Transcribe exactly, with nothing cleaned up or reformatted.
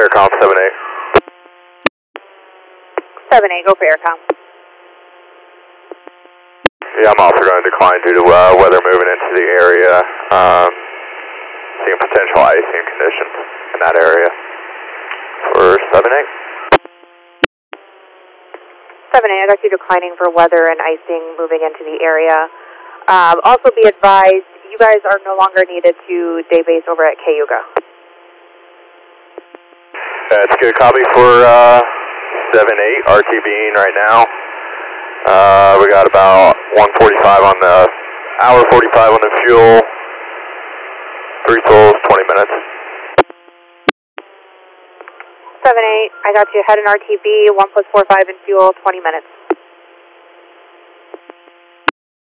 Aircom seven eight. seven eight, go for Aircom. Yeah, I'm also going to decline due to uh, weather moving into the area. Um, seeing potential icing conditions in that area for seven eight. seven eight, I got you declining for weather and icing moving into the area. Um, also be advised, you guys are no longer needed to day base over at Cayuga. That's good. Copy for uh, seven eight, RTBing right now. Uh, we got about one forty-five on the, hour forty-five on the fuel. Three tolls, twenty minutes. seven eight, I got you heading R T B, one plus four five in fuel, twenty minutes.